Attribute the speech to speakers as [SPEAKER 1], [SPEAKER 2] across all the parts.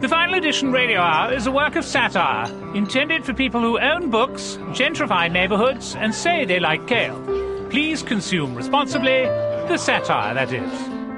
[SPEAKER 1] The Final Edition Radio Hour is a work of satire, intended for people who own books, gentrify neighborhoods, and say they like kale. Please consume responsibly, the satire, that is.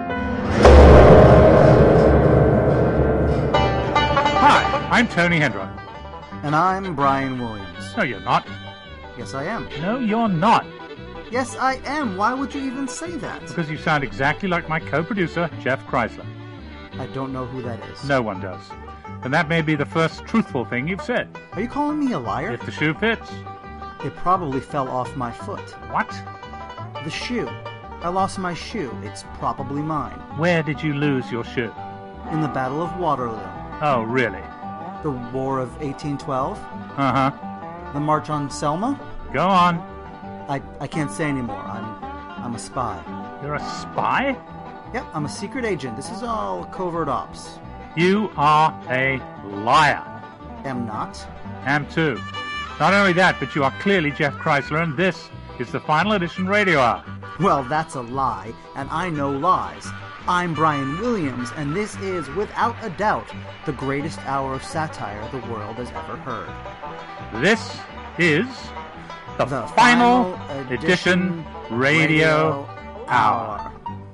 [SPEAKER 1] Hi, I'm Tony Hendron.
[SPEAKER 2] And I'm Brian Williams.
[SPEAKER 1] No, you're not.
[SPEAKER 2] Yes, I am.
[SPEAKER 1] No, you're not.
[SPEAKER 2] Yes, I am. Why would you even say that?
[SPEAKER 1] Because you sound exactly like my co-producer, Jeff Chrysler.
[SPEAKER 2] I don't know who that is.
[SPEAKER 1] No one does. And that may be the first truthful thing you've said.
[SPEAKER 2] Are you calling me a liar?
[SPEAKER 1] If the shoe fits.
[SPEAKER 2] It probably fell off my foot.
[SPEAKER 1] What?
[SPEAKER 2] The shoe. I lost my shoe. It's probably mine.
[SPEAKER 1] Where did you lose your shoe?
[SPEAKER 2] In the Battle of Waterloo.
[SPEAKER 1] Oh, really?
[SPEAKER 2] The War of 1812?
[SPEAKER 1] Uh-huh.
[SPEAKER 2] The March on Selma?
[SPEAKER 1] Go on.
[SPEAKER 2] I can't say anymore. I'm a spy.
[SPEAKER 1] You're a spy?
[SPEAKER 2] Yep, I'm a secret agent. This is all covert ops.
[SPEAKER 1] You are a liar.
[SPEAKER 2] Am not.
[SPEAKER 1] Am too. Not only that, but you are clearly Jeff Chrysler, and this is the Final Edition Radio Hour.
[SPEAKER 2] Well, that's a lie, and I know lies. I'm Brian Williams, and this is, without a doubt, the greatest hour of satire the world has ever heard.
[SPEAKER 1] This is the Final Edition Radio Hour.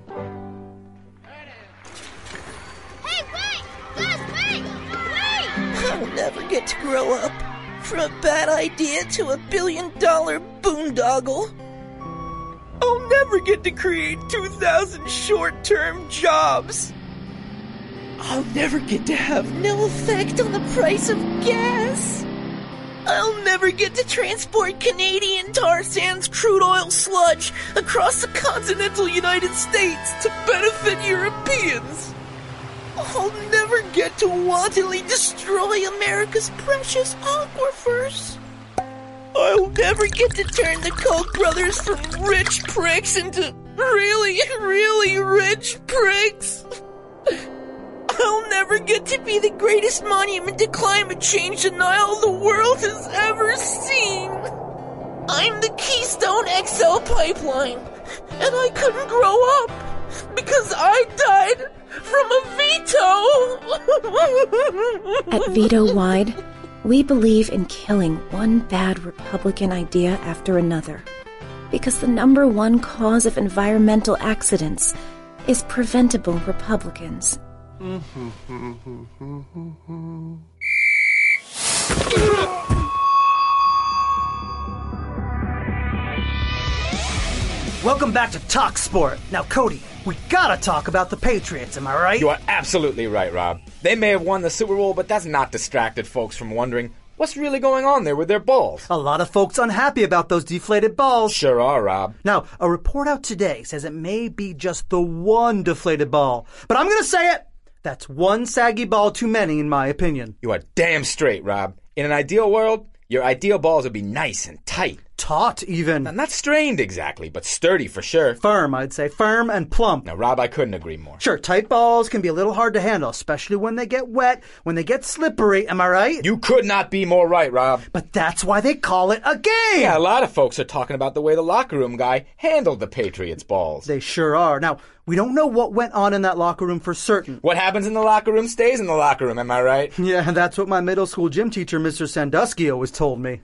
[SPEAKER 3] Hey, wait! Gus, wait! Wait!
[SPEAKER 4] I'll never get to grow up. From a bad idea to a billion-dollar boondoggle. I'll never get to create 2,000 short-term jobs. I'll never get to have no effect on the price of gas. I'll never get to transport Canadian tar sands crude oil sludge across the continental United States to benefit Europeans. I'll never get to wantonly destroy America's precious aquifers. I'll never get to turn the Koch brothers from rich pricks into really, really rich pricks. I'll never get to be the greatest monument to climate change denial the world has ever seen. I'm the Keystone XL pipeline, and I couldn't grow up because I died from a veto.
[SPEAKER 5] At Veto Wide, we believe in killing one bad Republican idea after another, because the number one cause of environmental accidents is preventable Republicans.
[SPEAKER 2] Welcome back to Talk Sport. Now, Cody, we gotta talk about the Patriots, am I right?
[SPEAKER 6] You are absolutely right, Rob. They may have won the Super Bowl, but that's not distracted folks from wondering what's really going on there with their balls.
[SPEAKER 2] A lot of folks unhappy about those deflated balls.
[SPEAKER 6] Sure are, Rob.
[SPEAKER 2] Now, a report out today says it may be just the one deflated ball. But I'm gonna say it! That's one saggy ball too many, in my opinion.
[SPEAKER 6] You are damn straight, Rob. In an ideal world, your ideal balls would be nice and tight.
[SPEAKER 2] Taut, even.
[SPEAKER 6] Not strained exactly, but sturdy for sure.
[SPEAKER 2] Firm, I'd say. Firm and plump.
[SPEAKER 6] Now, Rob, I couldn't agree more.
[SPEAKER 2] Sure, tight balls can be a little hard to handle, especially when they get wet, when they get slippery, am I right?
[SPEAKER 6] You could not be more right, Rob.
[SPEAKER 2] But that's why they call it a game!
[SPEAKER 6] Yeah, a lot of folks are talking about the way the locker room guy handled the Patriots' balls.
[SPEAKER 2] They sure are. Now, we don't know what went on in that locker room for certain.
[SPEAKER 6] What happens in the locker room stays in the locker room, am I right?
[SPEAKER 2] Yeah, that's what my middle school gym teacher, Mr. Sandusky, always told me.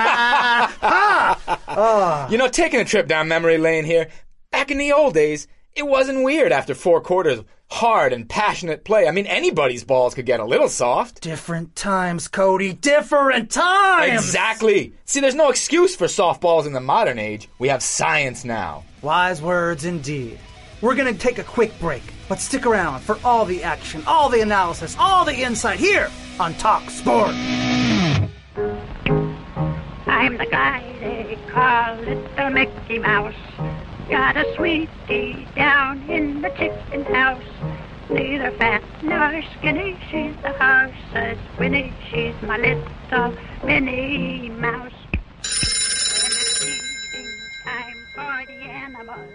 [SPEAKER 6] You know, taking a trip down memory lane here, back in the old days, it wasn't weird after 4 quarters of hard and passionate play. I mean, anybody's balls could get a little soft.
[SPEAKER 2] Different times, Cody. Different times!
[SPEAKER 6] Exactly. See, there's no excuse for soft balls in the modern age. We have science now.
[SPEAKER 2] Wise words indeed. We're going to take a quick break, but stick around for all the action, all the analysis, all the insight here on Talk Sport.
[SPEAKER 7] I'm the guy they call Little Mickey Mouse. Got a sweetie down in the chicken house. Neither fat nor skinny, she's the horse's Winnie. She's my little Minnie Mouse. And it's feeding time for the animals.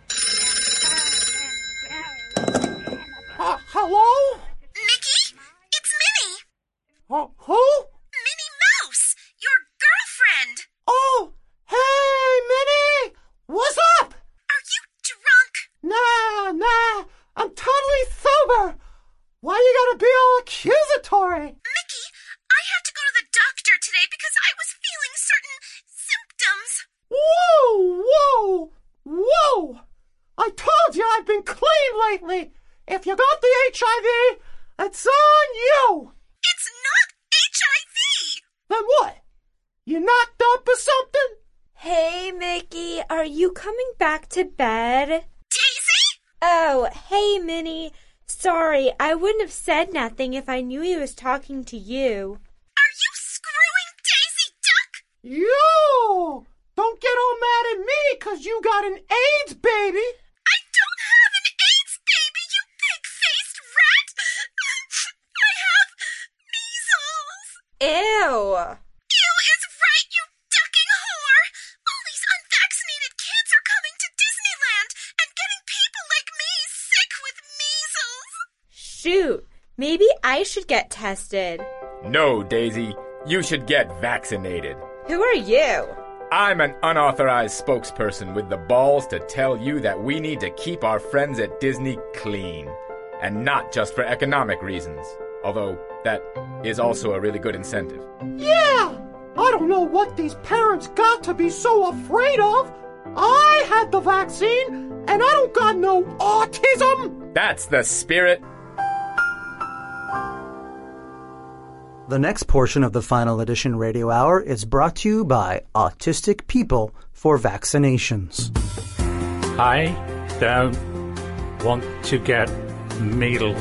[SPEAKER 4] Hello?
[SPEAKER 3] Mickey? It's Minnie!
[SPEAKER 4] Who?
[SPEAKER 3] Minnie Mouse! Your girlfriend!
[SPEAKER 4] Oh, hey, Minnie! What's up?
[SPEAKER 3] Are you drunk?
[SPEAKER 4] Nah, I'm totally sober. Why you
[SPEAKER 8] gonna be all accusatory.
[SPEAKER 3] Mickey, I had to go to the doctor today because I was feeling certain symptoms.
[SPEAKER 8] Whoa! I told you I've been clean lately. If you got the HIV, it's on you.
[SPEAKER 3] It's not HIV.
[SPEAKER 8] Then what? You knocked up or something?
[SPEAKER 9] Hey, Mickey, are you coming back to bed?
[SPEAKER 3] Daisy?
[SPEAKER 9] Oh, hey, Minnie. Sorry, I wouldn't have said nothing if I knew he was talking to you.
[SPEAKER 3] Are you screwing Daisy Duck?
[SPEAKER 8] Yo! Don't get all mad at me because you got an AIDS baby.
[SPEAKER 3] I don't have an AIDS baby, you pig-faced rat. I have measles.
[SPEAKER 9] Ew.
[SPEAKER 3] Ew is right, you ducking whore. All these unvaccinated kids are coming to Disneyland and getting people like me sick with measles.
[SPEAKER 9] Shoot, maybe I should get tested.
[SPEAKER 6] No, Daisy. You should get vaccinated.
[SPEAKER 9] Who are you?
[SPEAKER 6] I'm an unauthorized spokesperson with the balls to tell you that we need to keep our friends at Disney clean. And not just for economic reasons. Although that is also a really good incentive.
[SPEAKER 8] Yeah! I don't know what these parents got to be so afraid of. I had the vaccine, and I don't got no autism.
[SPEAKER 6] That's the spirit.
[SPEAKER 2] The next portion of the Final Edition Radio Hour is brought to you by Autistic People for Vaccinations.
[SPEAKER 1] I don't want to get measles.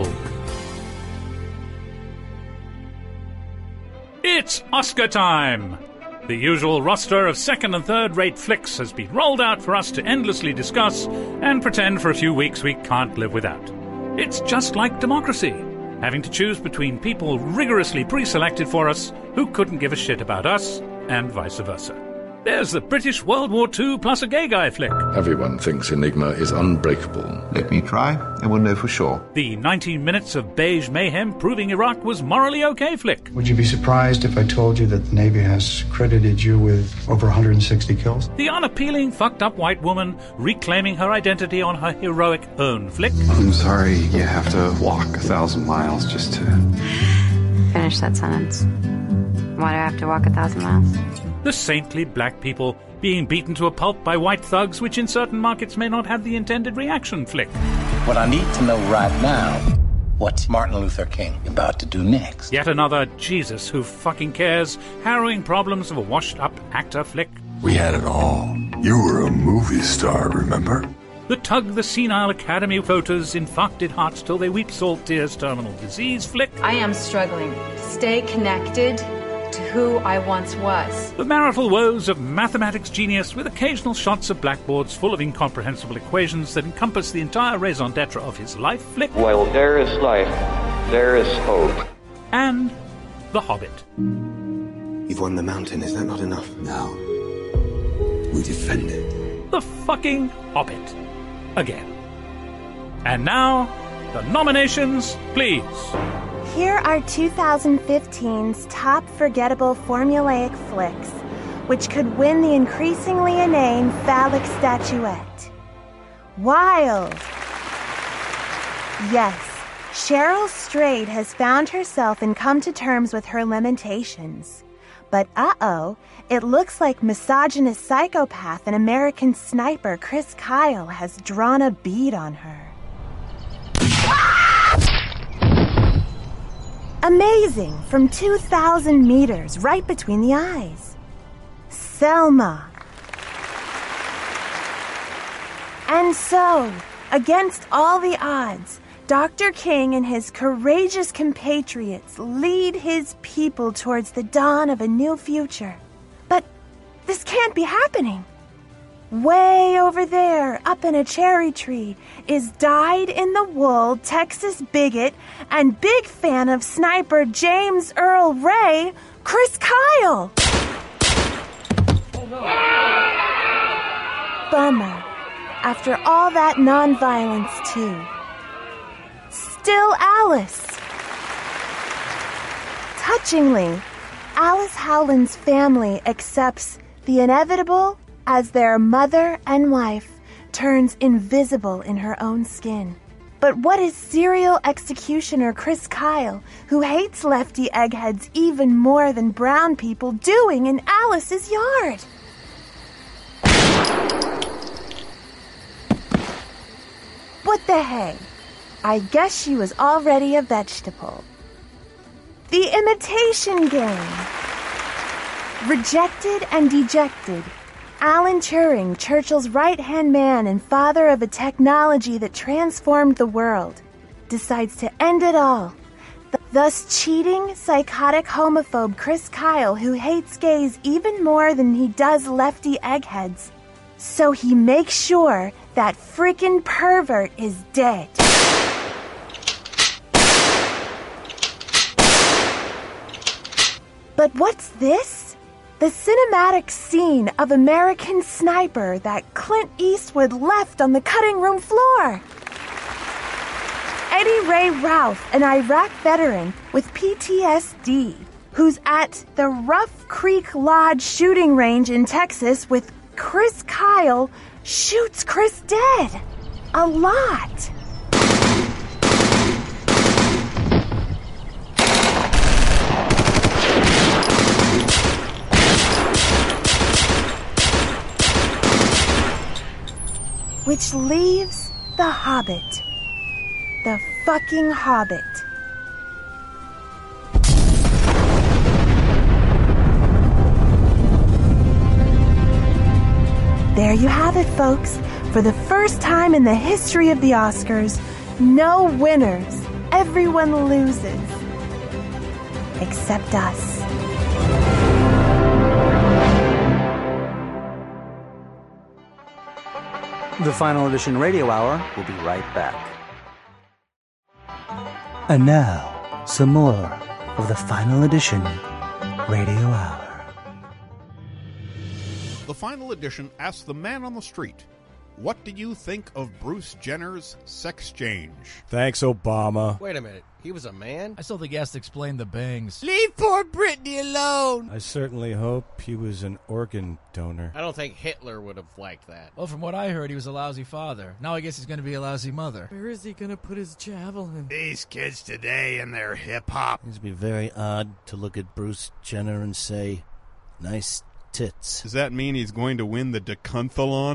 [SPEAKER 1] It's Oscar time! The usual roster of second and third rate flicks has been rolled out for us to endlessly discuss and pretend for a few weeks we can't live without. It's just like democracy, having to choose between people rigorously pre-selected for us who couldn't give a shit about us, and vice versa. There's the British World War II plus a gay guy flick.
[SPEAKER 10] Everyone thinks Enigma is unbreakable.
[SPEAKER 11] Let me try, and we'll know for sure.
[SPEAKER 1] The 19 minutes of beige mayhem proving Iraq was morally okay flick.
[SPEAKER 12] Would you be surprised if I told you that the Navy has credited you with over 160 kills?
[SPEAKER 1] The unappealing, fucked-up white woman reclaiming her identity on her heroic own flick.
[SPEAKER 13] I'm sorry you have to walk 1,000 miles just to...
[SPEAKER 14] Finish that sentence. Why do I have to walk 1,000 miles?
[SPEAKER 1] The saintly black people being beaten to a pulp by white thugs, which in certain markets may not have the intended reaction flick.
[SPEAKER 15] What I need to know right now, what's Martin Luther King about to do next?
[SPEAKER 1] Yet another Jesus who fucking cares, harrowing problems of a washed-up actor flick.
[SPEAKER 10] We had it all. You were a movie star, remember?
[SPEAKER 1] The tug the senile academy voters infarcted hearts till they weep salt tears terminal disease flick.
[SPEAKER 16] I am struggling to stay connected to who I once was.
[SPEAKER 1] The marital woes of mathematics genius with occasional shots of blackboards full of incomprehensible equations that encompass the entire raison d'etre of his life flick.
[SPEAKER 17] While there is life, there is hope.
[SPEAKER 1] And The Hobbit.
[SPEAKER 13] You've won the mountain, is that not enough?
[SPEAKER 10] Now, we defend it.
[SPEAKER 1] The fucking Hobbit. Again. And now, the nominations, please.
[SPEAKER 18] Here are 2015's top forgettable formulaic flicks, which could win the increasingly inane phallic statuette. Wild. Yes, Cheryl Strayed has found herself and come to terms with her limitations. But it looks like misogynist psychopath and American sniper Chris Kyle has drawn a bead on her. Amazing, from 2,000 meters, right between the eyes. Selma. And so, against all the odds, Dr. King and his courageous compatriots lead his people towards the dawn of a new future. But this can't be happening. Way over there, up in a cherry tree, is dyed-in-the-wool Texas bigot and big fan of sniper James Earl Ray, Chris Kyle. Bummer. After all that nonviolence, too. Still Alice. Touchingly, Alice Howland's family accepts the inevitable as their mother and wife turns invisible in her own skin. But what is serial executioner Chris Kyle, who hates lefty eggheads even more than brown people, doing in Alice's yard? What the hey? I guess she was already a vegetable. The Imitation Game. Rejected and dejected, Alan Turing, Churchill's right-hand man and father of a technology that transformed the world, decides to end it all. Thus cheating, psychotic homophobe Chris Kyle, who hates gays even more than he does lefty eggheads. So he makes sure that frickin' pervert is dead. But what's this? The cinematic scene of American Sniper that Clint Eastwood left on the cutting room floor. Eddie Ray Ralph, an Iraq veteran with PTSD, who's at the Rough Creek Lodge shooting range in Texas with Chris Kyle, shoots Chris dead. A lot. Which leaves The Hobbit. The fucking Hobbit. There you have it, folks. For the first time in the history of the Oscars, no winners. Everyone loses. Except us.
[SPEAKER 2] The Final Edition Radio Hour will be right back.
[SPEAKER 19] And now, some more of the Final Edition Radio Hour.
[SPEAKER 20] The Final Edition asks the man on the street, what do you think of Bruce Jenner's sex change?
[SPEAKER 21] Thanks, Obama.
[SPEAKER 22] Wait a minute. He was a man?
[SPEAKER 23] I still think he has to explain the bangs.
[SPEAKER 22] Leave poor Britney alone!
[SPEAKER 21] I certainly hope he was an organ donor.
[SPEAKER 22] I don't think Hitler would have liked that.
[SPEAKER 23] Well, from what I heard, he was a lousy father. Now I guess he's going to be a lousy mother.
[SPEAKER 4] Where is he going to put his javelin?
[SPEAKER 20] These kids today and their hip-hop.
[SPEAKER 19] It'd be very odd to look at Bruce Jenner and say, nice tits.
[SPEAKER 20] Does that mean he's going to win the decathlon?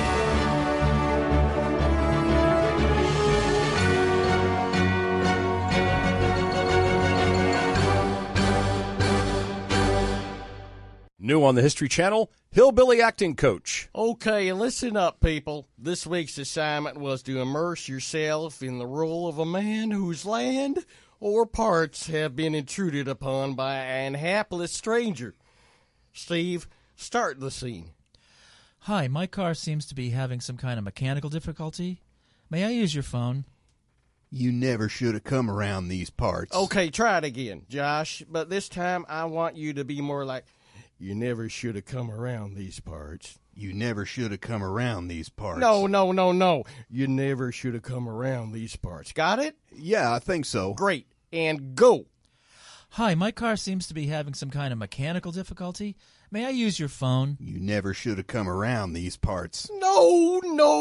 [SPEAKER 21] New on the History Channel, Hillbilly Acting Coach.
[SPEAKER 22] Okay, listen up, people. This week's assignment was to immerse yourself in the role of a man whose land or parts have been intruded upon by an hapless stranger. Steve, start the scene.
[SPEAKER 23] Hi, my car seems to be having some kind of mechanical difficulty. May I use your phone?
[SPEAKER 20] You never should have come around these parts.
[SPEAKER 22] Okay, try it again, Josh, but this time I want you to be more like... You never should have come around these parts.
[SPEAKER 20] You never should have come around these parts.
[SPEAKER 22] No. You never should have come around these parts. Got it?
[SPEAKER 20] Yeah, I think so.
[SPEAKER 22] Great. And go.
[SPEAKER 23] Hi, my car seems to be having some kind of mechanical difficulty. May I use your phone?
[SPEAKER 20] You never should have come around these parts.
[SPEAKER 22] No.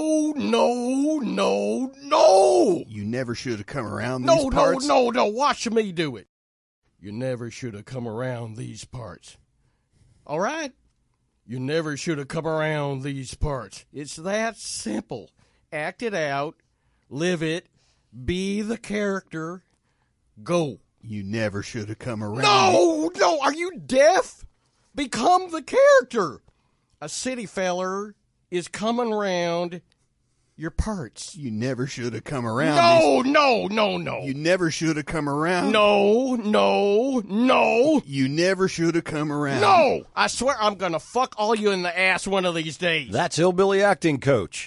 [SPEAKER 20] You never should have come around these parts.
[SPEAKER 22] No. Watch me do it. You never should have come around these parts. All right? You never should have come around these parts. It's that simple. Act it out. Live it. Be the character. Go.
[SPEAKER 20] You never should have come around.
[SPEAKER 22] No. Are you deaf? Become the character. A city feller is coming around your parts.
[SPEAKER 20] You never should have come around.
[SPEAKER 22] No.
[SPEAKER 20] You never should have come around.
[SPEAKER 22] No.
[SPEAKER 20] You never should have come around.
[SPEAKER 22] No. I swear I'm going to fuck all you in the ass one of these days.
[SPEAKER 21] That's Hillbilly Acting Coach.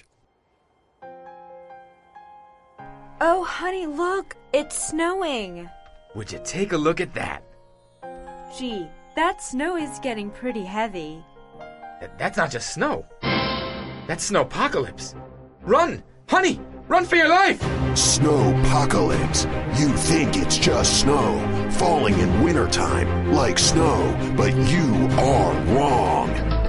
[SPEAKER 9] Oh, honey, look. It's snowing.
[SPEAKER 6] Would you take a look at that?
[SPEAKER 9] Gee, that snow is getting pretty heavy.
[SPEAKER 6] That's not just snow. That's snowpocalypse. Run! Honey! Run for your life!
[SPEAKER 10] Snowpocalypse. You think it's just snow, falling in wintertime, like snow, but you are wrong.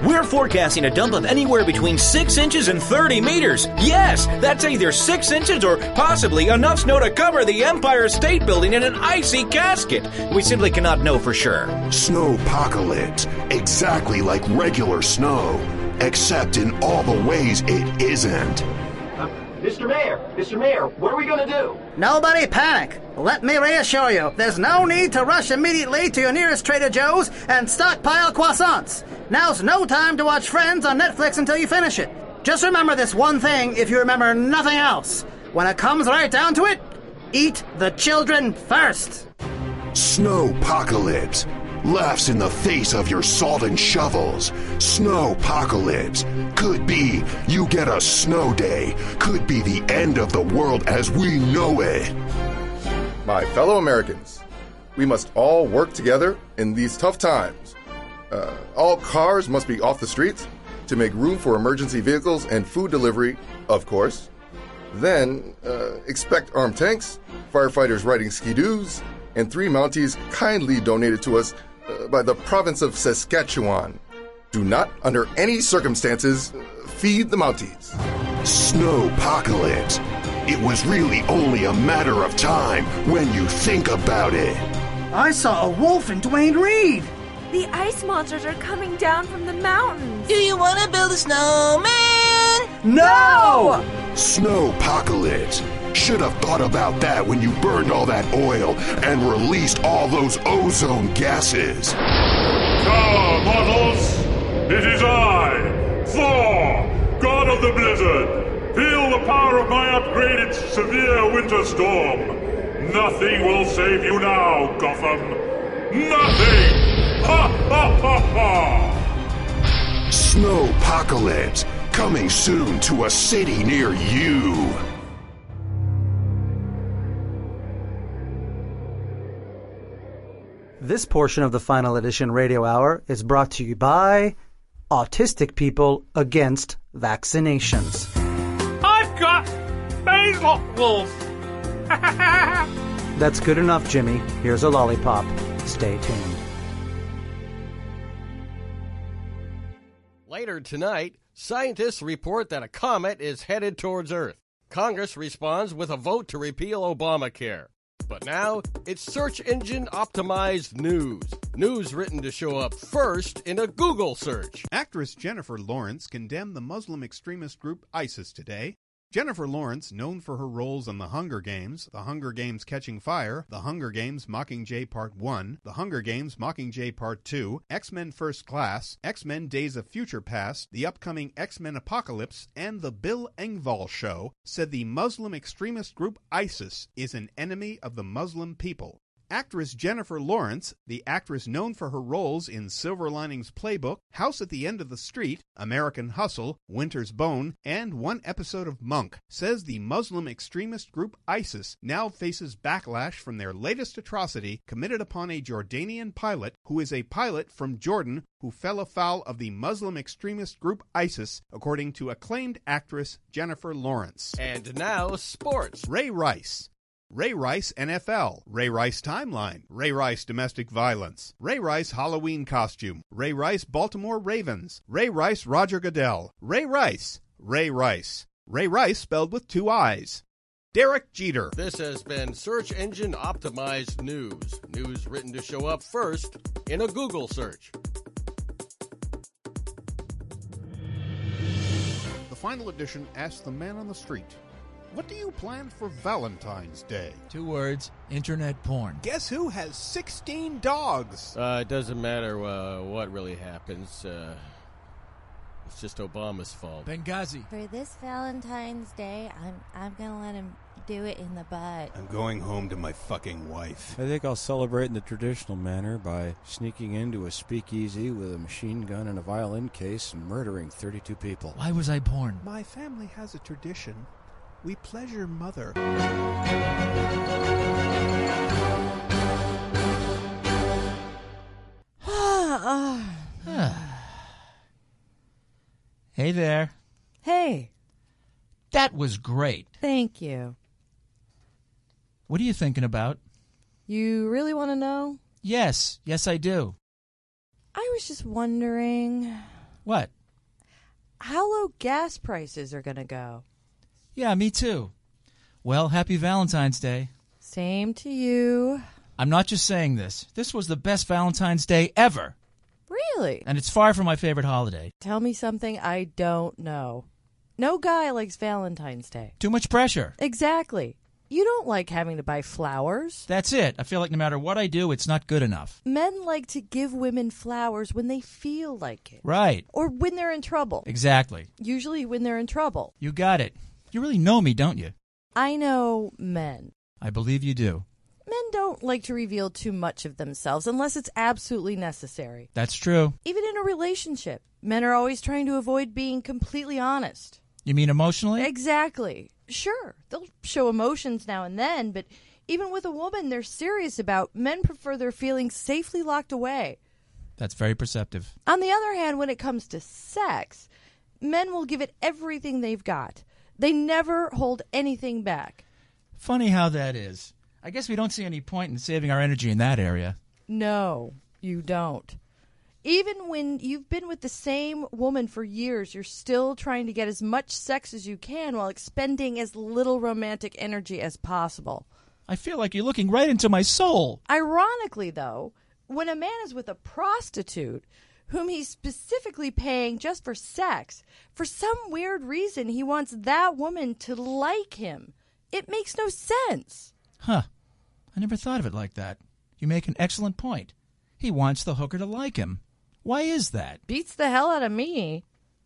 [SPEAKER 3] We're forecasting a dump of anywhere between 6 inches and 30 meters. Yes, that's either 6 inches or possibly enough snow to cover the Empire State Building in an icy casket. We simply cannot know for sure.
[SPEAKER 10] Snowpocalypse, exactly like regular snow, except in all the ways it isn't.
[SPEAKER 8] Mr. Mayor, what are we going to do?
[SPEAKER 2] Nobody panic. Let me reassure you, there's no need to rush immediately to your nearest Trader Joe's and stockpile croissants. Now's no time to watch Friends on Netflix until you finish it. Just remember this one thing if you remember nothing else. When it comes right down to it, eat the children first.
[SPEAKER 10] Snowpocalypse. Laughs in the face of your salt and shovels. Snowpocalypse. Could be you get a snow day. Could be the end of the world as we know it.
[SPEAKER 5] My fellow Americans, we must all work together in these tough times. All cars must be off the streets to make room for emergency vehicles and food delivery, of course. Then, expect armed tanks, firefighters riding skidoos, and 3 Mounties kindly donated to us by the province of Saskatchewan. Do not, under any circumstances, feed the Mounties.
[SPEAKER 10] Snowpocalypse. It was really only a matter of time when you think about it.
[SPEAKER 2] I saw a wolf in Duane Reade.
[SPEAKER 18] The ice monsters are coming down from the mountains.
[SPEAKER 4] Do you want to build a snowman?
[SPEAKER 2] No!
[SPEAKER 10] Snowpocalypse. Should have thought about that when you burned all that oil and released all those ozone gases.
[SPEAKER 7] Come, mortals! It is I, Thor, God of the Blizzard. Feel the power of my upgraded severe winter storm. Nothing will save you now, Gotham. Nothing! Ha ha ha ha!
[SPEAKER 10] Snowpocalypse, coming soon to a city near you.
[SPEAKER 2] This portion of the Final Edition Radio Hour is brought to you by Autistic People Against Vaccinations.
[SPEAKER 1] I've got measles!
[SPEAKER 2] That's good enough, Jimmy. Here's a lollipop. Stay tuned.
[SPEAKER 22] Later tonight, scientists report that a comet is headed towards Earth. Congress responds with a vote to repeal Obamacare. But now, it's search engine optimized news. News written to show up first in a Google search.
[SPEAKER 20] Actress Jennifer Lawrence condemned the Muslim extremist group ISIS today. Jennifer Lawrence, known for her roles in The Hunger Games Catching Fire, The Hunger Games Mockingjay Part 1, The Hunger Games Mockingjay Part 2, X-Men First Class, X-Men Days of Future Past, the upcoming X-Men Apocalypse, and The Bill Engvall Show, said the Muslim extremist group ISIS is an enemy of the Muslim people. Actress Jennifer Lawrence, the actress known for her roles in Silver Linings Playbook, House at the End of the Street, American Hustle, Winter's Bone, and one episode of Monk, says the Muslim extremist group ISIS now faces backlash from their latest atrocity committed upon a Jordanian pilot who is a pilot from Jordan who fell afoul of the Muslim extremist group ISIS, according to acclaimed actress Jennifer Lawrence.
[SPEAKER 22] And now, sports.
[SPEAKER 20] Ray Rice, NFL, Ray Rice Timeline, Ray Rice Domestic Violence, Ray Rice Halloween Costume, Ray Rice Baltimore Ravens, Ray Rice Roger Goodell, Ray Rice spelled with 2 I's. Derek Jeter.
[SPEAKER 22] This has been Search Engine Optimized News. News written to show up first in a Google search.
[SPEAKER 20] The Final Edition asks the man on the street, what do you plan for Valentine's Day?
[SPEAKER 23] 2 words, internet porn.
[SPEAKER 20] Guess who has 16 dogs?
[SPEAKER 22] It doesn't matter what really happens. It's just Obama's fault.
[SPEAKER 23] Benghazi.
[SPEAKER 24] For this Valentine's Day, I'm gonna let him do it in the butt.
[SPEAKER 20] I'm going home to my fucking wife.
[SPEAKER 25] I think I'll celebrate in the traditional manner by sneaking into a speakeasy with a machine gun and a violin case and murdering 32 people.
[SPEAKER 23] Why was I born?
[SPEAKER 20] My family has a tradition. We pleasure mother.
[SPEAKER 23] Hey there.
[SPEAKER 24] Hey.
[SPEAKER 23] That was great.
[SPEAKER 24] Thank you.
[SPEAKER 23] What are you thinking about?
[SPEAKER 24] You really want to know?
[SPEAKER 23] Yes, I do.
[SPEAKER 24] I was just wondering,
[SPEAKER 23] What?
[SPEAKER 11] How low gas prices are going to go.
[SPEAKER 23] Yeah, me too. Well, happy Valentine's Day.
[SPEAKER 11] Same to you.
[SPEAKER 23] I'm not just saying this. This was the best Valentine's Day ever.
[SPEAKER 11] Really?
[SPEAKER 23] And it's far from my favorite holiday.
[SPEAKER 11] Tell me something I don't know. No guy likes Valentine's Day.
[SPEAKER 23] Too much pressure.
[SPEAKER 11] Exactly. You don't like having to buy flowers.
[SPEAKER 23] That's it. I feel like no matter what I do, it's not good enough.
[SPEAKER 11] Men like to give women flowers when they feel like it.
[SPEAKER 23] Right.
[SPEAKER 11] Or when they're in trouble.
[SPEAKER 23] Exactly.
[SPEAKER 11] Usually when they're in trouble.
[SPEAKER 23] You got it. You really know me, don't you?
[SPEAKER 11] I know men.
[SPEAKER 23] I believe you do.
[SPEAKER 11] Men don't like to reveal too much of themselves unless it's absolutely necessary.
[SPEAKER 23] That's true.
[SPEAKER 11] Even in a relationship, men are always trying to avoid being completely honest.
[SPEAKER 23] You mean emotionally?
[SPEAKER 11] Exactly. Sure, they'll show emotions now and then, but even with a woman they're serious about, men prefer their feelings safely locked away.
[SPEAKER 23] That's very perceptive.
[SPEAKER 11] On the other hand, when it comes to sex, men will give it everything they've got. They never hold anything back.
[SPEAKER 23] Funny how that is. I guess we don't see any point in saving our energy in that area.
[SPEAKER 11] No, you don't. Even when you've been with the same woman for years, you're still trying to get as much sex as you can while expending as little romantic energy as possible.
[SPEAKER 23] I feel like you're looking right into my soul.
[SPEAKER 11] Ironically, though, when a man is with a prostitute whom he's specifically paying just for sex, for some weird reason he wants that woman to like him. It makes no sense.
[SPEAKER 23] Huh. I never thought of it like that. You make an excellent point. He wants the hooker to like him. Why is that?
[SPEAKER 11] Beats the hell out of me.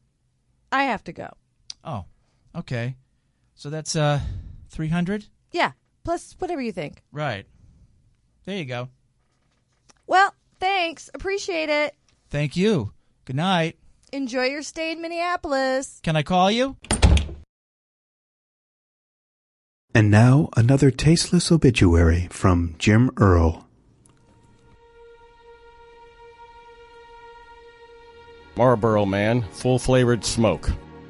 [SPEAKER 11] I have to go.
[SPEAKER 23] Oh, okay. So that's, 300?
[SPEAKER 11] Yeah, plus whatever you think.
[SPEAKER 23] Right. There you go.
[SPEAKER 11] Well, thanks. Appreciate it.
[SPEAKER 23] Thank you. Good night.
[SPEAKER 11] Enjoy your stay in Minneapolis.
[SPEAKER 23] Can I call you?
[SPEAKER 12] And now, another tasteless obituary from Jim Earl.
[SPEAKER 22] Marlboro Man, full-flavored smoke.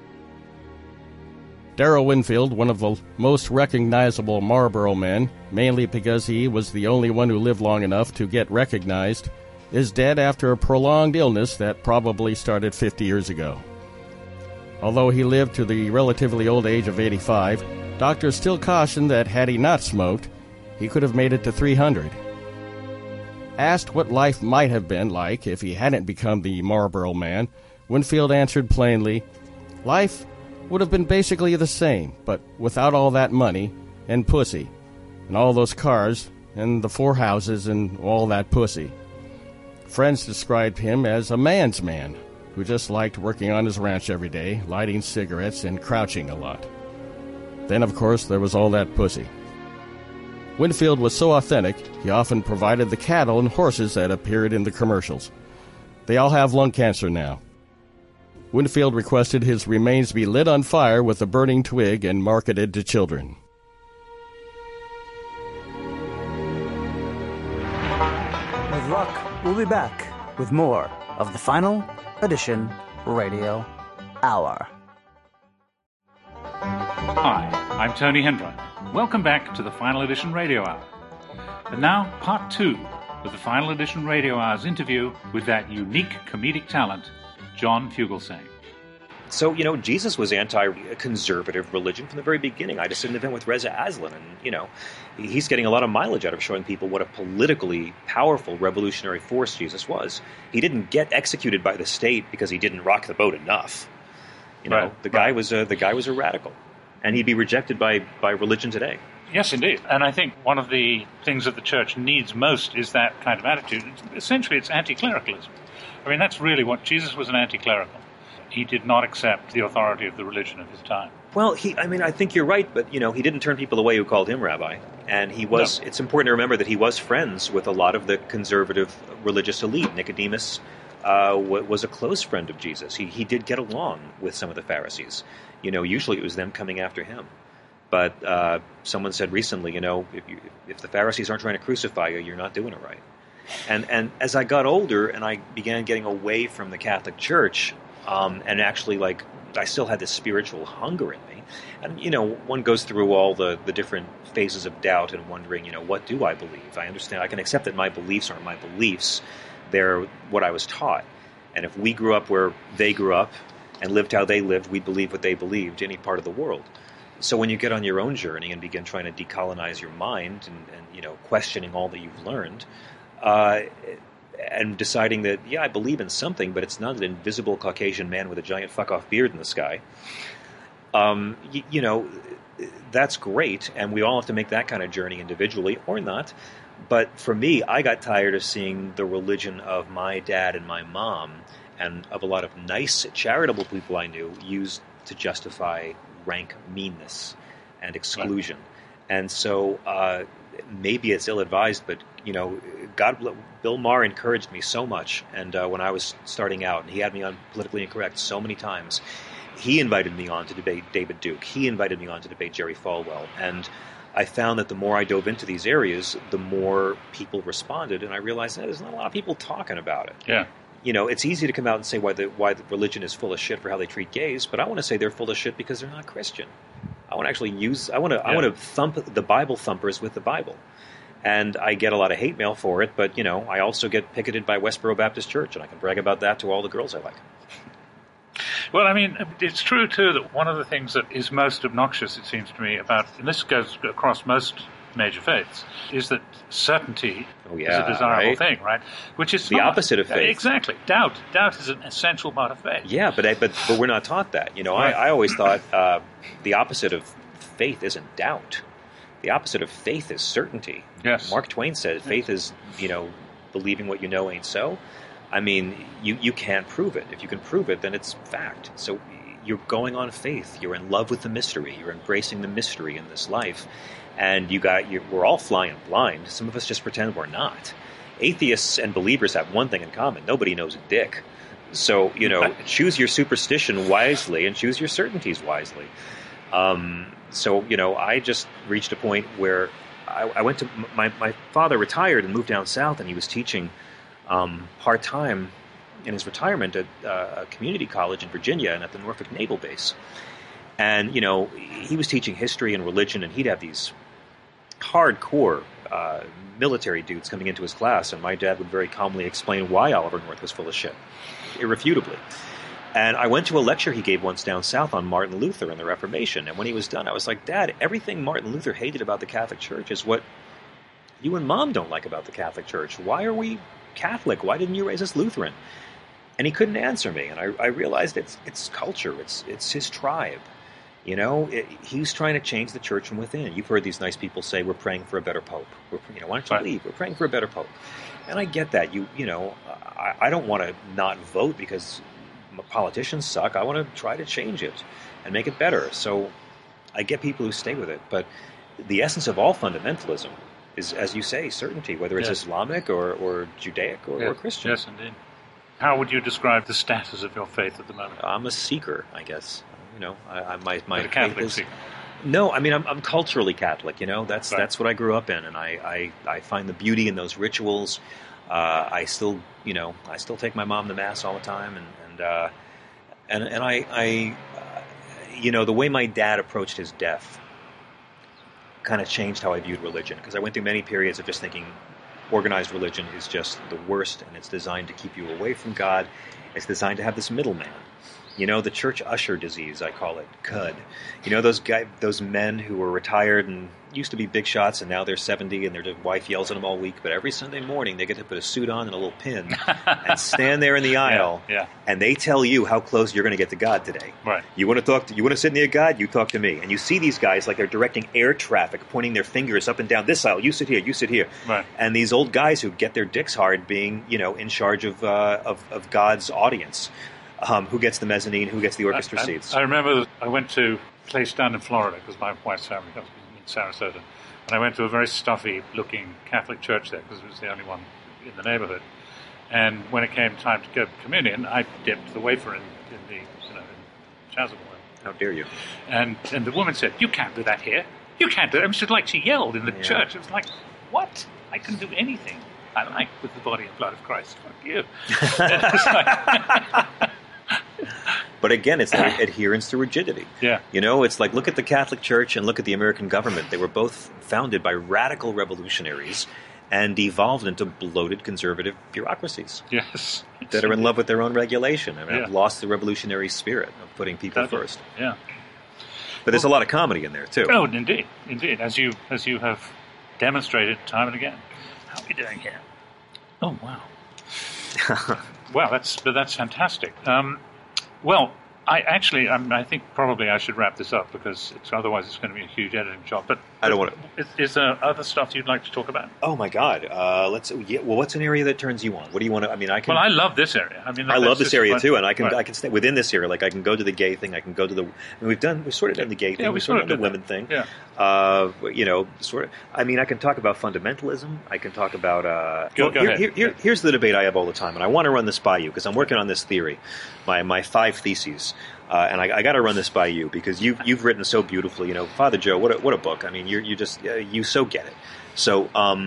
[SPEAKER 22] Darrell Winfield, one of the most recognizable Marlboro men, mainly because he was the only one who lived long enough to get recognized, is dead after a prolonged illness that probably started 50 years ago. Although he lived to the relatively old age of 85, doctors still caution that had he not smoked, he could have made it to 300. Asked what life might have been like if he hadn't become the Marlboro Man, Winfield answered plainly, life would have been basically the same, but without all that money and pussy, and all those cars, and the 4 houses, and all that pussy. Friends described him as a man's man, who just liked working on his ranch every day, lighting cigarettes, and crouching a lot. Then, of course, there was all that pussy. Winfield was so authentic, he often provided the cattle and horses that appeared in the commercials. They all have lung cancer now. Winfield requested his remains be lit on fire with a burning twig and marketed to children.
[SPEAKER 19] With luck, we'll be back with more of the Final Edition Radio Hour.
[SPEAKER 1] Hi, I'm Tony Hendron. Welcome back to the Final Edition Radio Hour. And now, part 2 of the Final Edition Radio Hour's interview with that unique comedic talent, John Fugelsang.
[SPEAKER 14] So, Jesus was anti-conservative religion from the very beginning. I just did an event with Reza Aslan, and, he's getting a lot of mileage out of showing people what a politically powerful revolutionary force Jesus was. He didn't get executed by the state because he didn't rock the boat enough. The guy was a radical, and he'd be rejected by religion today.
[SPEAKER 1] Yes, indeed. And I think one of the things that the church needs most is that kind of attitude. Essentially, it's anti-clericalism. I mean, that's really what Jesus was, an anti-clerical. He did not accept the authority of the religion of his time.
[SPEAKER 14] Well, I think you're right, but, he didn't turn people away who called him rabbi. And he was, It's important to remember that he was friends with a lot of the conservative religious elite. Nicodemus was a close friend of Jesus. He did get along with some of the Pharisees. Usually it was them coming after him. But someone said recently, if the Pharisees aren't trying to crucify you, you're not doing it right. And as I got older and I began getting away from the Catholic Church, and actually, I still had this spiritual hunger in me. And, one goes through all the different phases of doubt and wondering, what do I believe? I understand, I can accept that my beliefs aren't my beliefs. They're what I was taught. And if we grew up where they grew up and lived how they lived, we'd believe what they believed, any part of the world. So when you get on your own journey and begin trying to decolonize your mind and questioning all that you've learned, and deciding that, I believe in something, but it's not an invisible Caucasian man with a giant fuck-off beard in the sky, that's great, and we all have to make that kind of journey individually or not. But for me, I got tired of seeing the religion of my dad and my mom and of a lot of nice, charitable people I knew used to justify rank meanness and exclusion. Right. And so maybe it's ill-advised, but, Bill Maher encouraged me so much. And when I was starting out, and he had me on Politically Incorrect so many times, he invited me on to debate David Duke. He invited me on to debate Jerry Falwell. And I found that the more I dove into these areas, the more people responded, and I realized that there's not a lot of people talking about it.
[SPEAKER 1] Yeah.
[SPEAKER 14] It's easy to come out and say why the religion is full of shit for how they treat gays, but I want to say they're full of shit because they're not Christian. I want to thump the Bible thumpers with the Bible. And I get a lot of hate mail for it, but, I also get picketed by Westboro Baptist Church, and I can brag about that to all the girls I like.
[SPEAKER 1] Well, I mean, it's true, too, that one of the things that is most obnoxious, it seems to me, and this goes across most major faiths, is that certainty is a desirable thing, right? Which is
[SPEAKER 14] the opposite of faith.
[SPEAKER 1] Exactly. Doubt is an essential part of faith.
[SPEAKER 14] Yeah, but we're not taught that. Right. I always thought the opposite of faith isn't doubt. The opposite of faith is certainty.
[SPEAKER 1] Yes.
[SPEAKER 14] Mark Twain said faith is, believing what you know ain't so. I mean, you can't prove it. If you can prove it, then it's fact. So you're going on faith. You're in love with the mystery. You're embracing the mystery in this life. And we're all flying blind. Some of us just pretend we're not. Atheists and believers have one thing in common. Nobody knows a dick. So, choose your superstition wisely and choose your certainties wisely. I just reached a point where I went to my father retired and moved down south, and he was teaching part-time in his retirement at a community college in Virginia and at the Norfolk Naval Base. And, he was teaching history and religion, and he'd have these hardcore military dudes coming into his class, and my dad would very calmly explain why Oliver North was full of shit, irrefutably. And I went to a lecture he gave once down south on Martin Luther and the Reformation, and when he was done, I was like, Dad, everything Martin Luther hated about the Catholic Church is what you and Mom don't like about the Catholic Church. Why are we Catholic? Why didn't you raise us Lutheran? And he couldn't answer me, and I realized it's culture, it's his tribe. He's trying to change the church from within. You've heard these nice people say, we're praying for a better pope. Why don't you leave? We're praying for a better pope. And I get that. I don't want to not vote because politicians suck. I want to try to change it and make it better. So I get people who stay with it. But the essence of all fundamentalism is, as you say, certainty, whether it's Islamic or Judaic or Christian.
[SPEAKER 1] Yes, indeed. How would you describe the status of your faith at the moment?
[SPEAKER 14] I'm a seeker, I guess. My
[SPEAKER 1] Catholic seeker.
[SPEAKER 14] No, I mean I'm culturally Catholic. That's what I grew up in, and I find the beauty in those rituals. I still take my mom to mass all the time, and I the way my dad approached his death kind of changed how I viewed religion, because I went through many periods of just thinking organized religion is just the worst, and it's designed to keep you away from God. It's designed to have this middleman. The church usher disease, I call it, CUD. Those men who were retired and used to be big shots, and now they're 70, and their wife yells at them all week. But every Sunday morning, they get to put a suit on and a little pin and stand there in the aisle, and they tell you how close you're going to get to God today.
[SPEAKER 1] Right.
[SPEAKER 14] You want to sit near God? You talk to me. And you see these guys like they're directing air traffic, pointing their fingers up and down this aisle. You sit here. You sit here.
[SPEAKER 1] Right.
[SPEAKER 14] And these old guys who get their dicks hard, being in charge of God's audience. Who gets the mezzanine, who gets the orchestra seats.
[SPEAKER 1] I remember I went to a place down in Florida, because my wife's family comes in Sarasota, and I went to a very stuffy-looking Catholic church there, because it was the only one in the neighborhood. And when it came time to go to communion, I dipped the wafer in the chasuble.
[SPEAKER 14] How dare you?
[SPEAKER 1] And the woman said, "You can't do that here. You can't do it." It was like she yelled in the church. It was like, what? I can do anything I like with the body and blood of Christ. Fuck you.
[SPEAKER 14] But again, it's the adherence to rigidity.
[SPEAKER 1] Yeah.
[SPEAKER 14] It's like, look at the Catholic Church and look at the American government. They were both founded by radical revolutionaries, and devolved into bloated conservative bureaucracies.
[SPEAKER 1] Yes.
[SPEAKER 14] That are in love with their own regulation and have lost the revolutionary spirit of putting people first.
[SPEAKER 1] Yeah.
[SPEAKER 14] But there's a lot of comedy in there, too.
[SPEAKER 1] Oh, indeed. As you have demonstrated time and again. How are we doing here? Oh, wow. Wow, that's fantastic. Well, I think probably I should wrap this up because otherwise it's going to be a huge editing job. But
[SPEAKER 14] I don't want
[SPEAKER 1] to. Is there other stuff you'd like to talk about?
[SPEAKER 14] Oh my God! What's an area that turns you on? What do you want to? I mean, I can.
[SPEAKER 1] Well, I love this area. I mean,
[SPEAKER 14] I love this area too, and I can stay within this area. Like I can go to the gay thing. I can go to the. We've sort of done the gay thing.
[SPEAKER 1] Yeah, we sort of
[SPEAKER 14] done the
[SPEAKER 1] did
[SPEAKER 14] women thing.
[SPEAKER 1] Yeah.
[SPEAKER 14] Sort of. I mean, I can talk about fundamentalism. I can talk about.
[SPEAKER 1] Go ahead.
[SPEAKER 14] Here's the debate I have all the time, and I want to run this by you because I'm working on this theory, my 5 theses. And I got to run this by you because you've written so beautifully. Father Joe, what a book! I mean, you so get it. So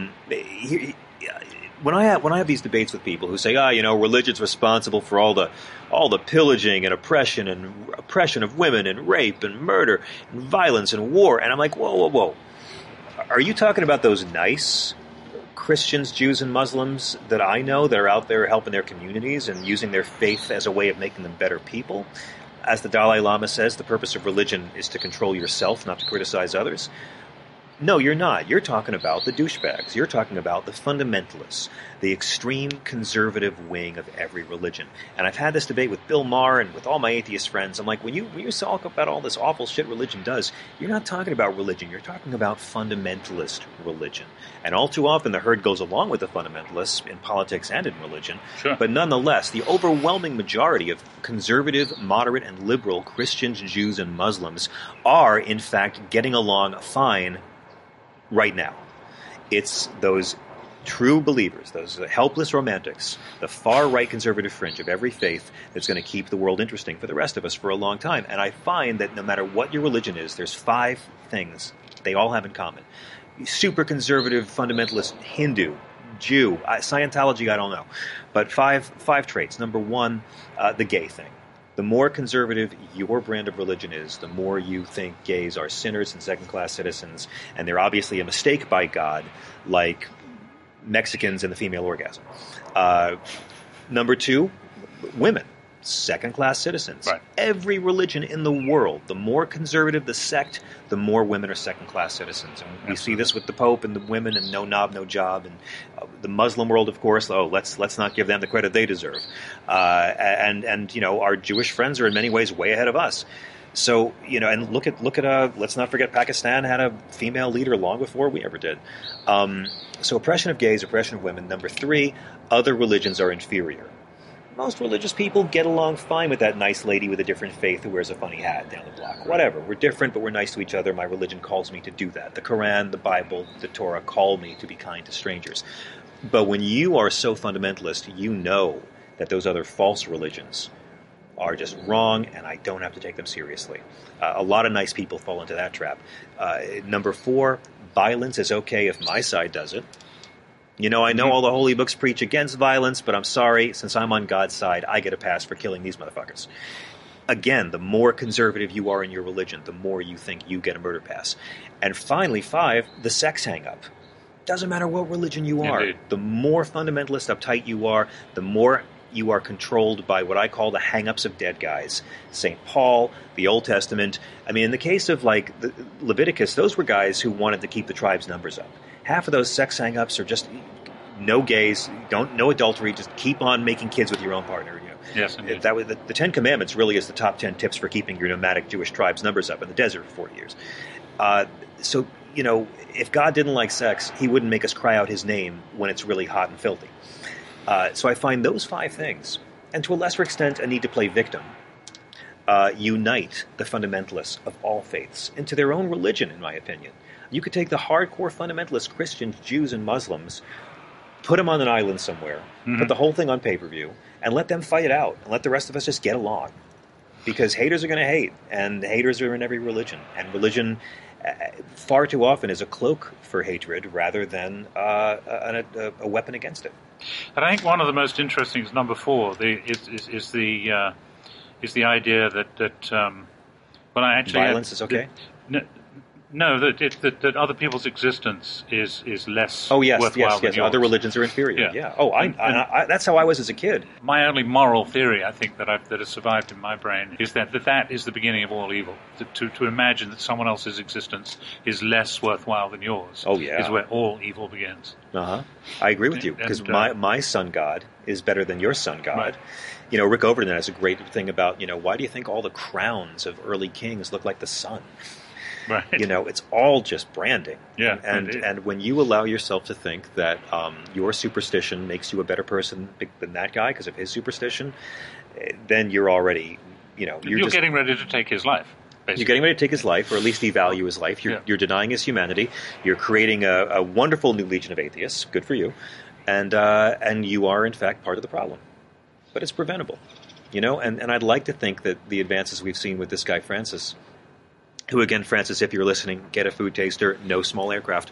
[SPEAKER 14] when I have these debates with people who say, religion's responsible for all the pillaging and oppression of women and rape and murder and violence and war, and I'm like, whoa, are you talking about those nice Christians, Jews, and Muslims that I know that are out there helping their communities and using their faith as a way of making them better people? As the Dalai Lama says, the purpose of religion is to control yourself, not to criticize others. No, you're not. You're talking about the douchebags. You're talking about the fundamentalists, the extreme conservative wing of every religion. And I've had this debate with Bill Maher and with all my atheist friends. I'm like, when you talk about all this awful shit religion does, you're not talking about religion. You're talking about fundamentalist religion. And all too often the herd goes along with the fundamentalists in politics and in religion.
[SPEAKER 1] Sure.
[SPEAKER 14] But nonetheless, the overwhelming majority of conservative, moderate, and liberal Christians, Jews, and Muslims are, in fact, getting along fine right now. It's those true believers, those helpless romantics, the far-right conservative fringe of every faith that's going to keep the world interesting for the rest of us for a long time. And I find that no matter what your religion is, there's 5 things they all have in common. Super conservative, fundamentalist, Hindu, Jew, Scientology, I don't know. But 5 traits. Number 1, the gay thing. The more conservative your brand of religion is, the more you think gays are sinners and second-class citizens, and they're obviously a mistake by God, like Mexicans and the female orgasm. Number 2, women, second-class citizens.
[SPEAKER 1] Right.
[SPEAKER 14] Every religion in the world, the more conservative the sect, the more women are second-class citizens. And we see this with the Pope and the women and no knob, no job. And the Muslim world, of course, let's not give them the credit they deserve. And our Jewish friends are in many ways way ahead of us. So, and look at let's not forget Pakistan had a female leader long before we ever did. So oppression of gays, oppression of women. Number 3, other religions are inferior. Most religious people get along fine with that nice lady with a different faith who wears a funny hat down the block. Whatever. We're different, but we're nice to each other. My religion calls me to do that. The Quran, the Bible, the Torah call me to be kind to strangers. But when you are so fundamentalist, you know that those other false religions are just wrong, and I don't have to take them seriously. A lot of nice people fall into that trap. Number 4, violence is okay if my side does it. I know all the holy books preach against violence, but I'm sorry, since I'm on God's side, I get a pass for killing these motherfuckers. Again, the more conservative you are in your religion, the more you think you get a murder pass. And finally, 5, the sex hang-up. Doesn't matter what religion you are.
[SPEAKER 1] Indeed.
[SPEAKER 14] The more fundamentalist, uptight you are, the more you are controlled by what I call the hang-ups of dead guys. St. Paul, the Old Testament. I mean, in the case of, the Leviticus, those were guys who wanted to keep the tribe's numbers up. Half of those sex hang-ups are just no gays, no adultery, just keep on making kids with your own partner.
[SPEAKER 1] Yes, indeed.
[SPEAKER 14] That was the 10 Commandments really is the top 10 tips for keeping your nomadic Jewish tribe's numbers up in the desert for 40 years. So, if God didn't like sex, he wouldn't make us cry out his name when it's really hot and filthy. So I find those 5 things, and to a lesser extent a need to play victim, unite the fundamentalists of all faiths into their own religion, in my opinion. You could take the hardcore fundamentalist Christians, Jews, and Muslims, put them on an island somewhere, put the whole thing on pay-per-view, and let them fight it out, and let the rest of us just get along. Because haters are going to hate, and haters are in every religion. And religion, far too often, is a cloak for hatred rather than a weapon against it.
[SPEAKER 1] And I think one of the most interesting is number 4. Is the idea that violence
[SPEAKER 14] is okay.
[SPEAKER 1] No, that other people's existence is less
[SPEAKER 14] Oh, yes,
[SPEAKER 1] worthwhile than
[SPEAKER 14] yes.
[SPEAKER 1] yours.
[SPEAKER 14] Other religions are inferior. Yeah. Oh, I that's how I was as a kid.
[SPEAKER 1] My only moral theory, I think, that has survived in my brain is that is the beginning of all evil. To imagine that someone else's existence is less worthwhile than yours.
[SPEAKER 14] Oh, yeah.
[SPEAKER 1] Is where all evil begins.
[SPEAKER 14] I agree with you, because my sun god is better than your sun god.
[SPEAKER 1] Right.
[SPEAKER 14] You know, Rick Overton has a great thing about, why do you think all the crowns of early kings look like the sun?
[SPEAKER 1] Right.
[SPEAKER 14] You know, it's all just branding.
[SPEAKER 1] Yeah.
[SPEAKER 14] And when you allow yourself to think that your superstition makes you a better person than that guy because of his superstition, then you're already,
[SPEAKER 1] you're getting ready to take his life. Basically.
[SPEAKER 14] You're getting ready to take his life, or at least devalue his life. You're denying his humanity. You're creating a wonderful new legion of atheists. Good for you. And you are, in fact, part of the problem. But it's preventable. And I'd like to think that the advances we've seen with this guy, Francis, who, again, Francis, if you're listening, get a food taster, no small aircraft.